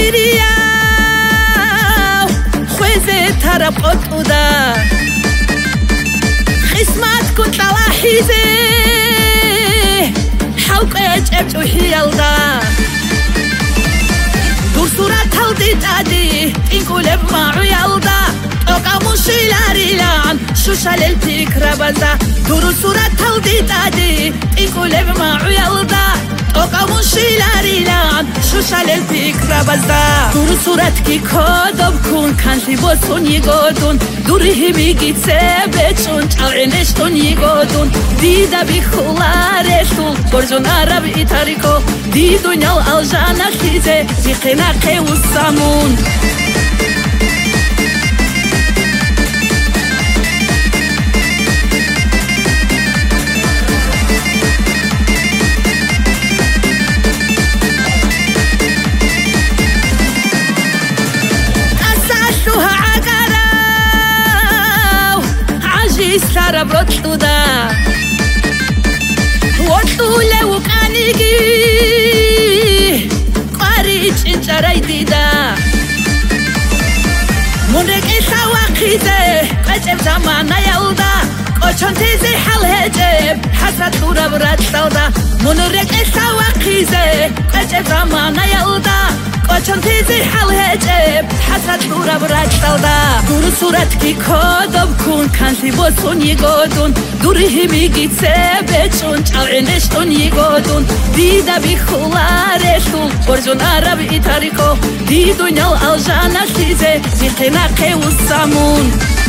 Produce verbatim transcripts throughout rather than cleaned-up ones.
ირია ხვეზე თარაპოტუდა ხისმათ კუტალაჰიზე ჰალყე ჭეჭუჰიალდა დურსურა თავდი ტადი ტინკულებ მაუიალდა ტოკამუშილარილან შუშალელ ფიქრაბაზა დურსურა თავდი ტადი ტინკულებ მაუიალდა ტოკამუშილარილან შუშალელ ფიქრაბაზა დურსურათ გიქოდობ ქუნ ქანში ბოსუნ იგოდუნ დურიჰი მიგიცებეჭუნ ჭალენეშტუნ იგოდუნ დიდა ბიხულარეშტულ ბორჟონ არაბ ითარიკო დიდუნյალ ალჟანახიზე ვიხენახე უსამუნ Sara brottuda Wotule ukanigi Qari chincharaydida Munreke sawaqize Qacheb zamana yalda Qochontizi halhejeb Hasrat turab ratsalda Munreke sawaqize Qacheb zamana yalda Qochontizi halhejeb Hasrat turab ratsalda Duru surat ki kodab kun Kansi bosun yigodun Durihi migitsebechun Chal'eneshton yigodun Dida bixulareştul Borjun arab itariko Didunyal aljana size Ziltenaqe ussamun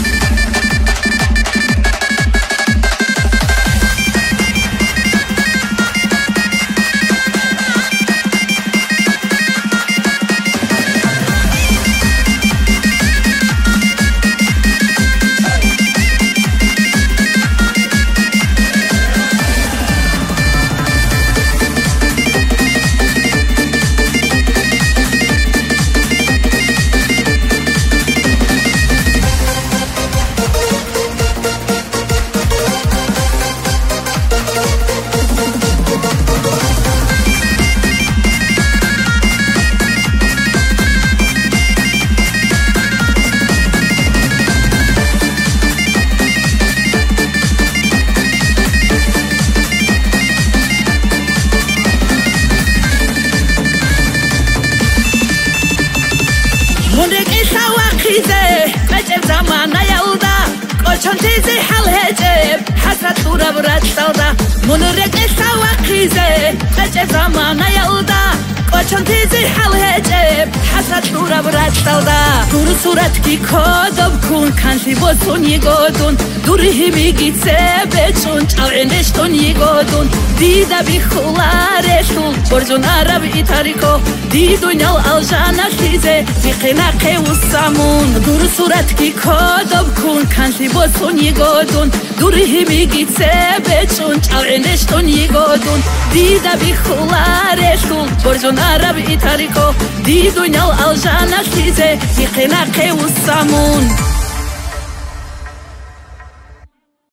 Qacheb zamana yalda Qochontizi halhejeb Hasrat turab ratsalda Munreke sawaqize Qacheb zamana yalda Qochontizi halhejeb Hasrat turab ratsalda Duru surat ki kodab kun Kansi bosun yigodun Durihi migitsebechun Chal'eneshton yigodun Dida bixulareştul Borjun arab itariko Didunyal aljana size Vixenaqe ussamun Duru surat ki kodab kun Kansi bosun yigodun Durihi migitsebechun Chal'eneshton yigodun Dida bixulareştul Borjun arab itariko Didunyal aljana size Vixenaqe ussamun